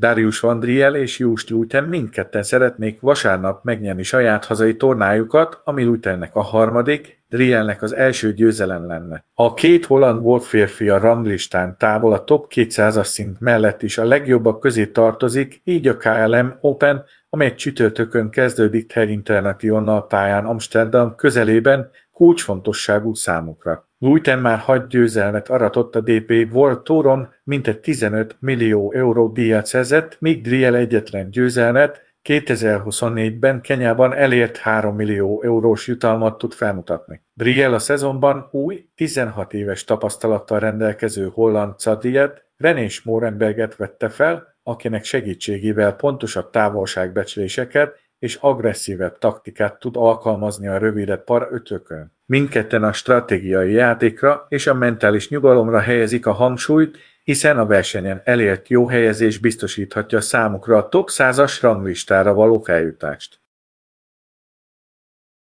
Darius van Driel és Joost Luiten mindketten szeretnék vasárnap megnyerni saját hazai tornájukat, ami Luitennek a harmadik, Drielnek az első győzelem lenne. A két holland volt férfi a ranglistán távol a top 200-as szint mellett is a legjobbak közé tartozik, így a KLM Open, amely csütörtökön kezdődik Ter International pályán Amsterdam közelében, kulcsfontosságú számukra. Luiten már 6 győzelmet aratott a DP World Touron, mintegy 15 millió euró díjat szerzett, míg Driel egyetlen győzelmet 2024-ben Kenyában elért 3 millió eurós jutalmat tud felmutatni. Driel a szezonban új, 16 éves tapasztalattal rendelkező holland Cadiet, René Schmorenberget vette fel, akinek segítségével pontosabb távolságbecsléseket és agresszívebb taktikát tud alkalmazni a rövidebb par ötökön. Mindketten a stratégiai játékra és a mentális nyugalomra helyezik a hangsúlyt, hiszen a versenyen elért jó helyezés biztosíthatja számukra a top 100-as ranglistára való feljutást.